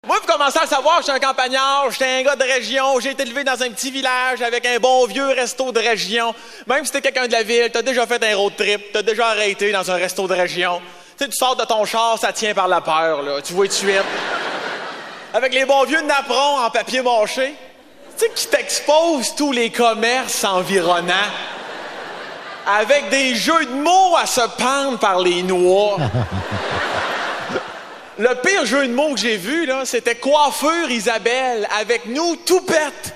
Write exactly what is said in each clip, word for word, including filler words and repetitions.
Moi, vous commencez à le savoir, je suis un campagnard, j'étais un gars de région, j'ai été élevé dans un petit village avec un bon vieux resto de région. Même si t'es quelqu'un de la ville, t'as déjà fait un road trip, t'as déjà arrêté dans un resto de région. Tu sais, tu sors de ton char, ça tient par la peur, là, tu vois tout de suite. Avec les bons vieux napperons en papier mâché, tu sais, qui t'exposent tous les commerces environnants. Avec des jeux de mots à se pendre par les noix. Le pire jeu de mots que j'ai vu, là, c'était coiffure Isabelle, avec nous, toupette.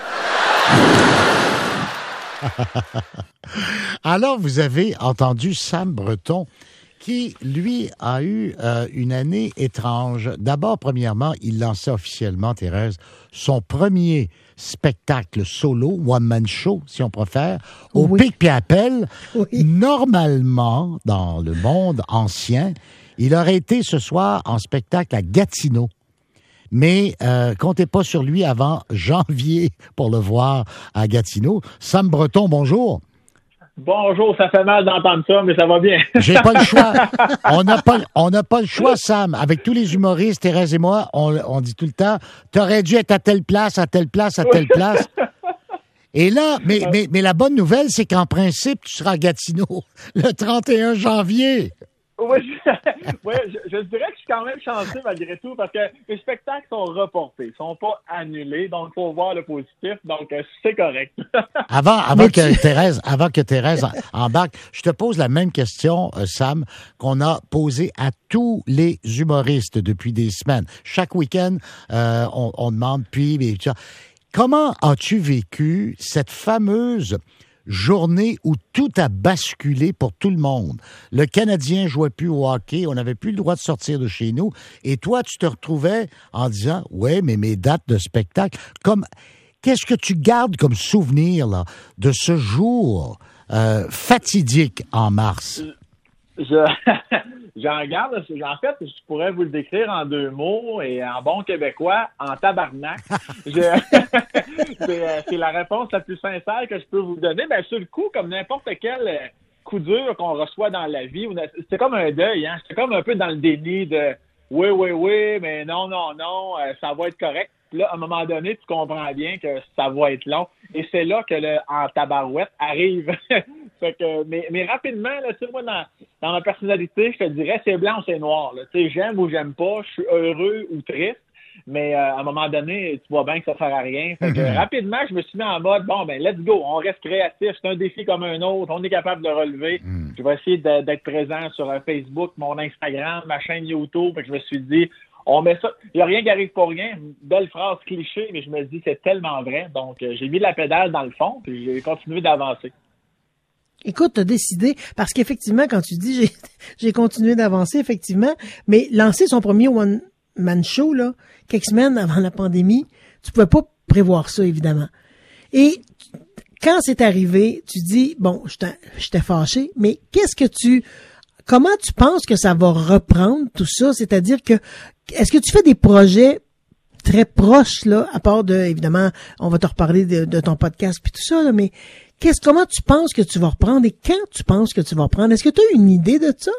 Alors, vous avez entendu Sam Breton, qui, lui, a eu euh, une année étrange. D'abord, premièrement, il lançait officiellement, Thérèse, son premier spectacle solo, one-man show, si on préfère, au Oui. Pic Puis Appel. Oui. Normalement, dans le monde ancien, il aurait été ce soir en spectacle à Gatineau. Mais euh, comptez pas sur lui avant janvier pour le voir à Gatineau. Sam Breton, bonjour. Bonjour, ça fait mal d'entendre ça, mais ça va bien. J'ai pas le choix. On n'a pas, on n'a pas le choix, Sam. Avec tous les humoristes, Thérèse et moi, on, on dit tout le temps, t'aurais dû être à telle place, à telle place, à telle place. Et là, mais, mais, mais la bonne nouvelle, c'est qu'en principe, tu seras à Gatineau le trente et un janvier. Oui, je, ouais, je, je dirais que je suis quand même chanceux malgré tout parce que les spectacles sont reportés, ils sont pas annulés, donc il faut voir le positif, donc euh, c'est correct. Avant, avant que Thérèse, avant que Thérèse embarque, je te pose la même question, euh, Sam, qu'on a posée à tous les humoristes depuis des semaines. Chaque week-end, euh, on, on demande, puis, mais, comment as-tu vécu cette fameuse journée où tout a basculé pour tout le monde? Le Canadien jouait plus au hockey, on n'avait plus le droit de sortir de chez nous, et toi, tu te retrouvais en disant, ouais, mais mes dates de spectacle, comme, qu'est-ce que tu gardes comme souvenir, là, de ce jour euh, fatidique en mars? Je, j'en garde, en fait, je pourrais vous le décrire en deux mots et en bon québécois, en tabarnak. Je, c'est, c'est la réponse la plus sincère que je peux vous donner. Ben, sur le coup, comme n'importe quel coup dur qu'on reçoit dans la vie, c'est comme un deuil, hein. C'est comme un peu dans le déni de oui, oui, oui, mais non, non, non, ça va être correct. Puis là, à un moment donné, tu comprends bien que ça va être long. Et c'est là que le en tabarouette arrive. Fait que, mais, mais rapidement, là, tu sais, moi, dans, dans ma personnalité, je te dirais, c'est blanc ou c'est noir. Tu sais, j'aime ou j'aime pas, je suis heureux ou triste. Mais euh, à un moment donné, tu vois bien que ça sert à rien. Fait que mm-hmm. rapidement, je me suis mis en mode, bon, ben, let's go, on reste créatif. C'est un défi comme un autre. On est capable de le relever. Mm. Je vais essayer de, d'être présent sur Facebook, mon Instagram, ma chaîne YouTube. Fait que je me suis dit, on met ça. Il n'y a rien qui arrive pour rien. Belle phrase cliché, mais je me dis, c'est tellement vrai. Donc, euh, j'ai mis la pédale dans le fond, puis j'ai continué d'avancer. Écoute, t'as décidé, parce qu'effectivement, quand tu dis j'ai, j'ai continué d'avancer, effectivement, mais lancer son premier one-man show, là, quelques semaines avant la pandémie, tu pouvais pas prévoir ça, évidemment. Et quand c'est arrivé, tu dis, bon, j'étais, j'étais fâché, mais qu'est-ce que tu, comment tu penses que ça va reprendre tout ça? C'est-à-dire que, est-ce que tu fais des projets très proches, là, à part de, évidemment, on va te reparler de, de ton podcast puis tout ça, là, mais qu'est-ce, comment tu penses que tu vas reprendre et quand tu penses que tu vas reprendre? Est-ce que tu as une idée de ça?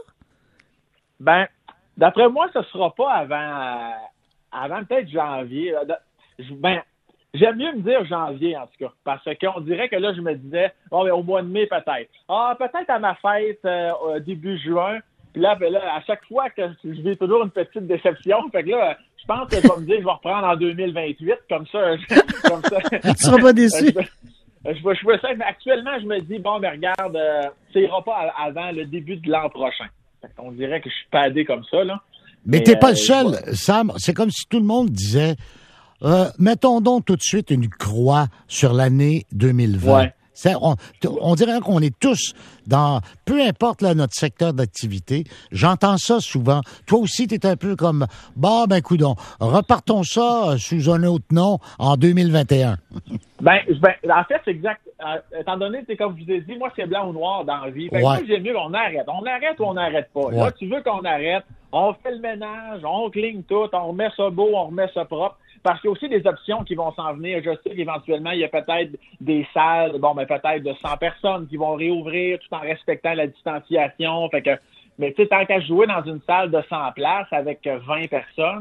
Ben, d'après moi, ce sera pas avant, euh, avant peut-être janvier. Ben, j'aime mieux me dire janvier, en tout cas, parce qu'on dirait que là, je me disais, oh, ben, au mois de mai, peut-être. Ah, peut-être à ma fête, euh, début juin. Puis là, ben là, à chaque fois que je vis toujours une petite déception, fait que là, je pense que je vais me dire que je vais reprendre en deux mille vingt-huit, comme ça. Je, comme ça. Tu seras pas déçu. Je, je, je veux ça. Actuellement, je me dis, bon, ben regarde, euh, ça ira pas avant le début de l'an prochain. On dirait que je suis padé comme ça, là. Mais, Mais t'es euh, pas le seul, vois... Sam. C'est comme si tout le monde disait, euh, mettons donc tout de suite une croix sur l'année deux mille vingt. Ouais. C'est, on, on dirait qu'on est tous dans, peu importe là, notre secteur d'activité, j'entends ça souvent. Toi aussi, tu es un peu comme, bah ben coudonc, repartons ça sous un autre nom en deux mille vingt et un. Ben, ben en fait, c'est exact. Euh, étant donné, c'est comme je vous ai dit, moi, c'est blanc ou noir dans la vie. Fait que ouais. Moi, j'aime mieux qu'on arrête. On arrête ou on n'arrête pas. Ouais. Là, tu veux qu'on arrête, on fait le ménage, on cligne tout, on remet ça beau, on remet ça propre. Parce qu'il y a aussi des options qui vont s'en venir. Je sais qu'éventuellement, il y a peut-être des salles, bon, ben peut-être de cent personnes qui vont réouvrir tout en respectant la distanciation. Fait que, mais tu sais, tant qu'à jouer dans une salle de cent places avec vingt personnes,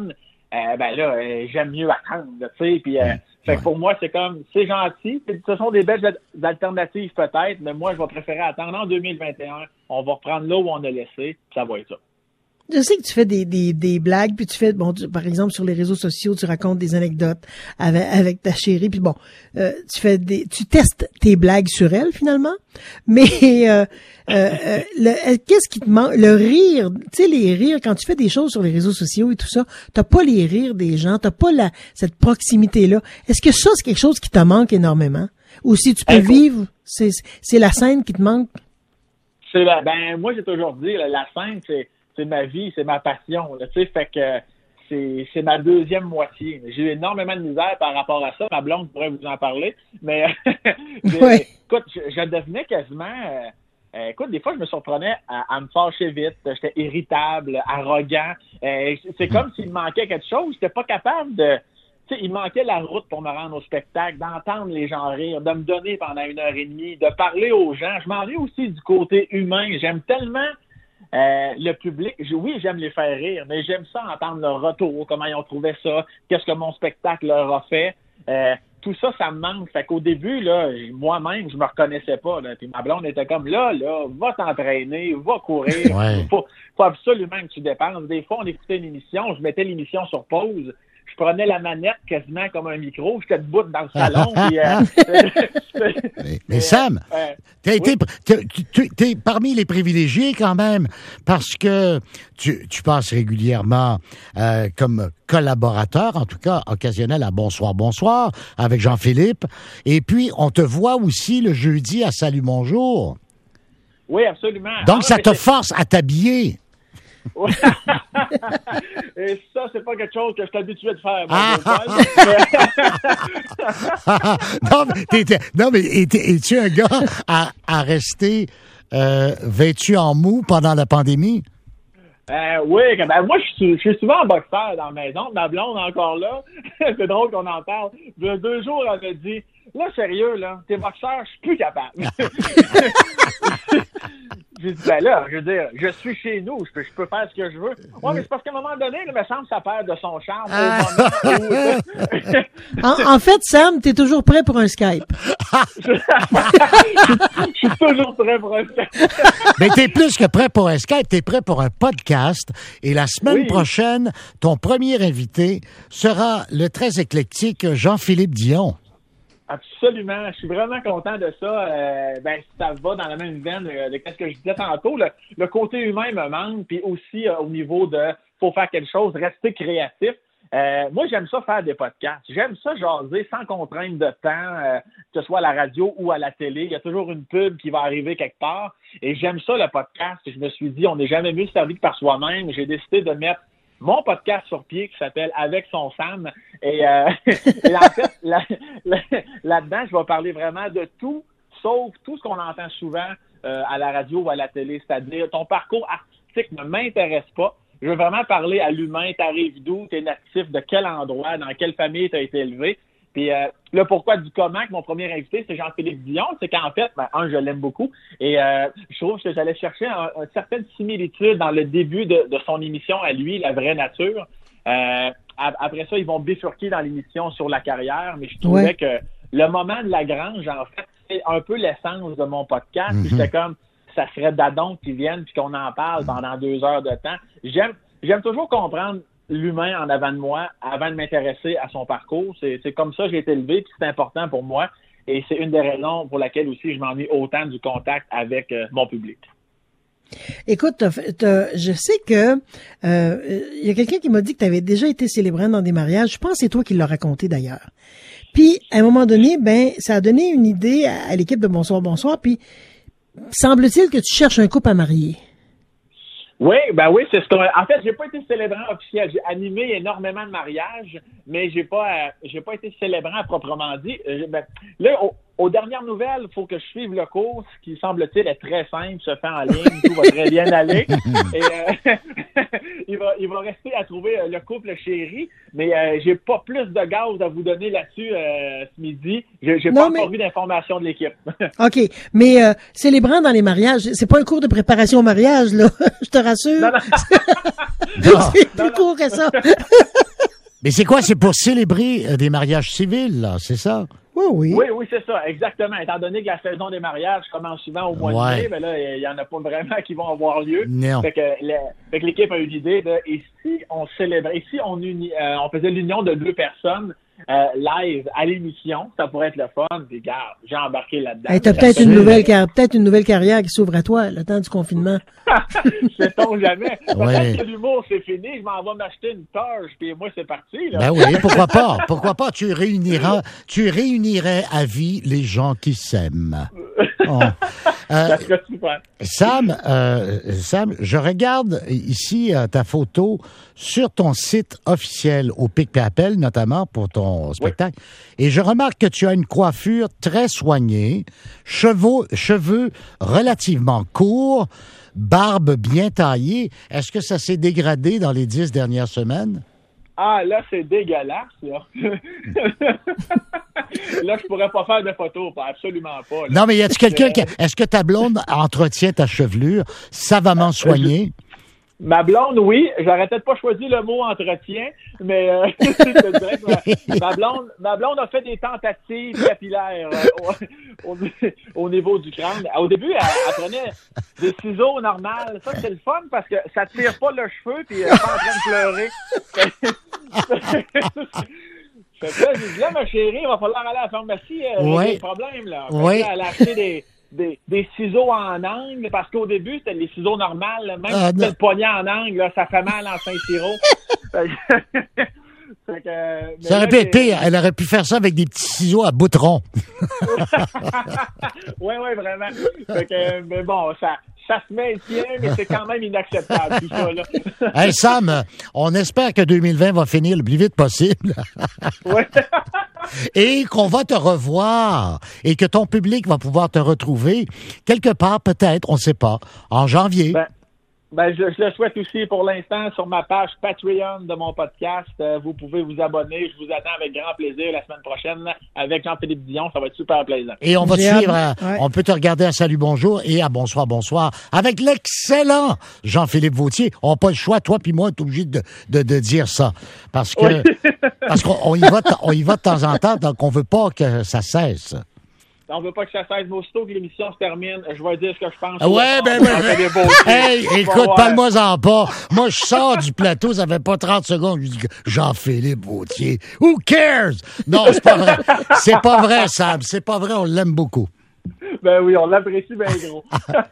euh, ben là, euh, j'aime mieux attendre, tu sais. Puis, euh, fait que pour moi, c'est comme, c'est gentil. Ce sont des belles alternatives peut-être, mais moi, je vais préférer attendre en deux mille vingt et un. On va reprendre là où on a laissé, puis ça va être ça. Je sais que tu fais des, des, des blagues, puis tu fais, bon, tu, par exemple, sur les réseaux sociaux, tu racontes des anecdotes avec, avec ta chérie, puis bon, euh, tu fais des, tu testes tes blagues sur elle, finalement. Mais, euh, euh, le, qu'est-ce qui te manque? Le rire, tu sais, les rires, quand tu fais des choses sur les réseaux sociaux et tout ça, t'as pas les rires des gens, t'as pas la, cette proximité-là. Est-ce que ça, c'est quelque chose qui te manque énormément? Ou si tu peux Écoute, vivre, c'est, c'est la scène qui te manque? C'est la, ben, moi, j'ai toujours dit, la, la scène, c'est, c'est ma vie, c'est ma passion, tu sais, fait que c'est, c'est ma deuxième moitié. J'ai eu énormément de misère par rapport à ça. Ma blonde pourrait vous en parler, mais ouais. écoute, je, je devenais quasiment, euh, écoute, des fois, je me surprenais à, à me fâcher vite. J'étais irritable, arrogant. Euh, c'est comme s'il me manquait quelque chose. J'étais pas capable de... Tu sais, il manquait la route pour me rendre au spectacle, d'entendre les gens rire, de me donner pendant une heure et demie, de parler aux gens. Je m'en vais aussi du côté humain. J'aime tellement... Euh, le public, je, oui, j'aime les faire rire, mais j'aime ça entendre leur retour, comment ils ont trouvé ça, qu'est-ce que mon spectacle leur a fait. Euh, tout ça, ça me manque. Fait qu'au début, là, moi-même, je me reconnaissais pas. Là. Puis ma blonde était comme, là, là, va t'entraîner, va courir. Ouais. Faut, faut absolument que tu dépenses. Des fois, on écoutait une émission, je mettais l'émission sur pause. Je prenais la manette quasiment comme un micro. J'étais debout dans le salon. puis, euh, mais, mais Sam, euh, t'as oui. été, t'es, tu, t'es parmi les privilégiés quand même, parce que tu, tu passes régulièrement euh, comme collaborateur, en tout cas occasionnel à Bonsoir, Bonsoir, avec Jean-Philippe. Et puis, on te voit aussi le jeudi à Salut Bonjour. Oui, absolument. Donc, ah, ça te c'est... force à t'habiller. Et ça, c'est pas quelque chose que je suis habitué de faire. Ah! non, mais, t'es, t'es, non, mais es-tu, es-tu un gars à, à rester euh, vêtu en mou pendant la pandémie? Euh, oui, ben, moi, je suis, je suis souvent en boxeur dans la maison. Ma blonde, encore là, c'est drôle qu'on en parle. Il y a deux jours, elle m'a dit, là, sérieux, là, t'es boxeur, je suis plus capable. J'ai dit, ben là, je veux dire, je suis chez nous, je peux, je peux faire ce que je veux. Ouais, mais c'est parce qu'à un moment donné, il me semble que ça perd de son charme Ah. au moment où... en, en fait, Sam, t'es toujours prêt pour un Skype. Je suis toujours prêt pour un Skype. Mais t'es plus que prêt pour un Skype, t'es prêt pour un podcast. Et la semaine Oui. prochaine, ton premier invité sera le très éclectique Jean-Philippe Dion. Absolument. Je suis vraiment content de ça. Euh, ben, ça va dans la même veine euh, de ce que je disais tantôt. Le, le côté humain me manque, puis aussi euh, au niveau de faut faire quelque chose, rester créatif. Euh, moi, j'aime ça faire des podcasts. J'aime ça jaser sans contrainte de temps, euh, que ce soit à la radio ou à la télé. Il y a toujours une pub qui va arriver quelque part. Et j'aime ça, le podcast. Je me suis dit, on n'est jamais mieux servi que par soi-même. J'ai décidé de mettre mon podcast sur pied qui s'appelle Avec son Sam. Et, euh, et en fait, là, là, là-dedans, je vais parler vraiment de tout, sauf tout ce qu'on entend souvent euh, à la radio ou à la télé. C'est-à-dire, ton parcours artistique ne m'intéresse pas. Je veux vraiment parler à l'humain. T'arrives d'où? T'es natif de quel endroit? Dans quelle famille t'as été élevé? Puis euh, le pourquoi du comment que mon premier invité, c'est Jean-Philippe Dion, c'est qu'en fait, ben, un, je l'aime beaucoup, et euh, je trouve que j'allais chercher un, une certaine similitude dans le début de, de son émission à lui, La Vraie Nature. Euh, après ça, ils vont bifurquer dans l'émission sur la carrière, mais je trouvais Ouais. que le moment de la grange, en fait, c'est un peu l'essence de mon podcast. Mm-hmm. Puis c'était comme, ça serait d'adon qui viennent puis qu'on en parle pendant deux heures de temps. J'aime, j'aime toujours comprendre l'humain en avant de moi avant de m'intéresser à son parcours. C'est, c'est comme ça que j'ai été élevé, puis c'est important pour moi. Et c'est une des raisons pour laquelle aussi je m'ennuie autant du contact avec euh, mon public. Écoute, t'as fait- t'as- je sais que euh, il y a quelqu'un qui m'a dit que tu avais déjà été célébrant dans des mariages. Je pense que c'est toi qui l'as raconté d'ailleurs. Puis, à un moment donné, ben, ça a donné une idée à, à l'équipe de Bonsoir, Bonsoir. Puis, semble-t-il que tu cherches un couple à marier. Oui, ben oui, c'est ce qu'on... En fait, j'ai pas été célébrant officiel. J'ai animé énormément de mariages, mais j'ai pas euh, j'ai pas été célébrant à proprement dit. Euh, ben, là, au, aux dernières nouvelles, il faut que je suive le cours, ce qui semble-t-il est très simple, se fait en ligne, tout va très bien aller. Et euh, il va il va rester à trouver euh, le couple chéri, mais euh, j'ai pas plus de gaz à vous donner là-dessus euh, ce midi. J'ai, j'ai Non, pas mais- encore vu d'informations de l'équipe. OK. Mais euh, célébrant dans les mariages, c'est pas un cours de préparation au mariage, là. Je te rassure. Non, non. C'est plus non, court que ça. Mais c'est quoi? C'est pour célébrer euh, des mariages civils, là, c'est ça? Oh, oui. Oui, oui, c'est ça, exactement. Étant donné que la saison des mariages commence souvent au mois Ouais. de mai, ben là, il y en a pas vraiment qui vont avoir lieu. Non. Fait que, le- fait que l'équipe a eu l'idée de, et si on célébrait, et si on uni, euh, on faisait l'union de deux personnes euh, live à l'émission, ça pourrait être le fun. Puis, regarde, j'ai embarqué là-dedans. Hey, t'as peut-être une nouvelle car- peut-être une nouvelle carrière qui s'ouvre à toi, le temps du confinement. Sait-on jamais. Ouais. Peut-être que l'humour, c'est fini, je m'en vais m'acheter une torche, puis moi, c'est parti, là. Ben oui, pourquoi pas? Pourquoi pas? Tu réuniras, tu réunirais à vie les gens qui s'aiment. Oh. Euh, Ça serait super. Sam, euh, Sam, je regarde ici euh, ta photo sur ton site officiel au Pic et Appel, notamment pour ton spectacle, et je remarque que tu as une coiffure très soignée, cheveux, cheveux relativement courts, barbe bien taillée. Est-ce que ça s'est dégradé dans les dix dernières semaines? Ah, là, c'est dégueulasse, là. Là, je pourrais pas faire de photos, pas, absolument pas. Là. Non, mais y a-tu quelqu'un qui... Est-ce que ta blonde entretient ta chevelure savamment soignée? Ma blonde, oui. J'aurais peut-être pas choisi le mot entretien, mais euh, je te dirais que ma, ma blonde, ma blonde a fait des tentatives capillaires euh, au, au, au niveau du crâne. Au début, elle, elle prenait des ciseaux normales. Ça, c'est le fun parce que ça tire pas le cheveu puis elle est pas en train de pleurer. Fait que là, j'ai dit, là, ma chérie, il va falloir aller à la pharmacie, euh, Ouais. régler le problème, là. Fait que Ouais. là, elle a acheté des, des, des ciseaux en angle, parce qu'au début, c'était les ciseaux normales, là. Même Ah, si non. c'était le poignet en angle, là, ça fait mal en Saint-Sirop. Fait que- fait que, mais Ça aurait là, pu être j'ai- pire. Elle aurait pu faire ça avec des petits ciseaux à boutron. Ouais, ouais, vraiment. Fait que, mais bon, ça, ça se maintient, mais c'est quand même inacceptable, tout ça, là. Hey Sam, on espère que deux mille vingt va finir le plus vite possible Ouais. et qu'on va te revoir et que ton public va pouvoir te retrouver quelque part, peut-être, on ne sait pas, en janvier. Ben, ben, je, je le souhaite aussi pour l'instant sur ma page Patreon de mon podcast. Euh, vous pouvez vous abonner. Je vous attends avec grand plaisir la semaine prochaine avec Jean-Philippe Dion. Ça va être super plaisant. Et on va te J'ai suivre, hâte. à- Ouais. on peut te regarder à Salut Bonjour et à Bonsoir Bonsoir avec l'excellent Jean-Philippe Vautier. On n'a pas le choix, toi puis moi, on est obligé de, de, de dire ça. Parce que Oui. parce qu'on on y va, de- on y va de temps en temps, donc on veut pas que ça cesse. On veut pas que ça cesse. Mais aussitôt que l'émission se termine, je vais dire ce que je pense. Ah ouais, ben, ben, ben, hey, écoute, parle-moi-en pas. Moi, je sors du plateau, ça fait pas trente secondes. Je dis que Jean-Philippe Vautier. Who cares? Non, c'est pas vrai. C'est pas vrai, Sam. C'est pas vrai, on l'aime beaucoup. Ben oui, on l'apprécie bien gros.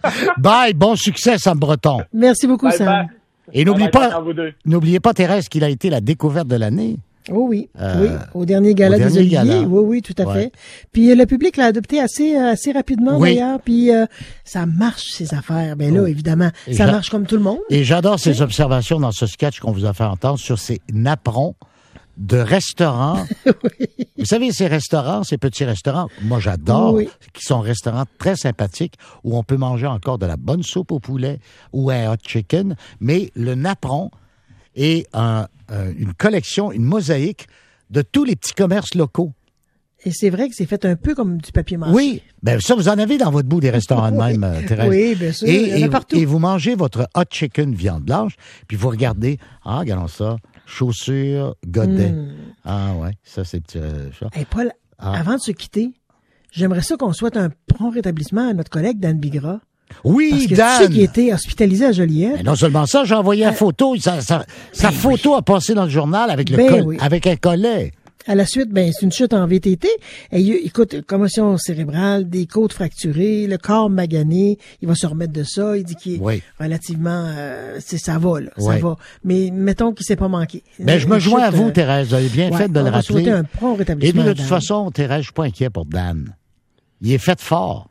Bye, bon succès, Sam Breton. Merci beaucoup, Bye, Sam. bye. Et n'oublie Bye, bye, pas, à vous deux. n'oubliez pas, Thérèse, qu'il a été la découverte de l'année. Oh oui, Euh, oui, au dernier gala au des dernier Oliviers. gala. Oui, oui, tout à Ouais. fait. Puis euh, le public l'a adopté assez euh, assez rapidement Oui. d'ailleurs. Puis euh, ça marche ces affaires. Ben là, Oh. évidemment, Et ça j'a- marche comme tout le monde. Et j'adore ces observations dans ce sketch qu'on vous a fait entendre sur ces napperons de restaurants. Vous savez, ces restaurants, ces petits restaurants, moi j'adore, Oui. qui sont restaurants très sympathiques où on peut manger encore de la bonne soupe au poulet ou un hot chicken, mais le napperon est un- un- une collection, une mosaïque de tous les petits commerces locaux. Et c'est vrai que c'est fait un peu comme du papier mâché. Oui, ben ça, vous en avez dans votre bout des restaurants de même, euh, Thérèse. Oui, bien sûr, Et, il y en a et- partout. et vous mangez votre hot chicken viande blanche, puis vous regardez, ah, regardons ça, chaussures, godets. Mm. Ah ouais, ça c'est petit euh, ça. Hey, Paul, Ah. avant de se quitter, j'aimerais ça qu'on souhaite un prompt rétablissement à notre collègue Dan Bigra. Parce Oui, que Dan! tu sais qu'il a été hospitalisé à Joliette. Mais non seulement ça, j'ai envoyé la photo. Sa, sa- sa photo a passé dans le journal avec, le Ben col- oui. avec un collet. À la suite, ben c'est une chute en V T T. Et il- écoute, commotion cérébrale, des côtes fracturées, le corps magané. Il va se remettre de ça. Il dit qu'il est Oui. relativement, euh, c'est ça va là, ça Oui. va. Mais mettons qu'il s'est pas manqué. Ben, je me Une joins à chute, vous, euh, Thérèse. Vous avez bien ouais, fait de on le va souhaiter rappeler. un prompt Et rétablissement. puis, de à toute Dan. façon, Thérèse, je suis pas inquiet pour Dan. Il est fait fort.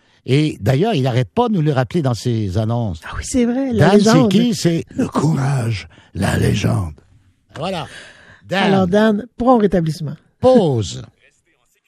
Et d'ailleurs, il n'arrête pas de nous le rappeler dans ses annonces. Ah oui, c'est vrai. La Dan, c'est légende. qui? C'est le courage, la légende. Voilà. Dan, Alors Dan, prompt rétablissement. pause.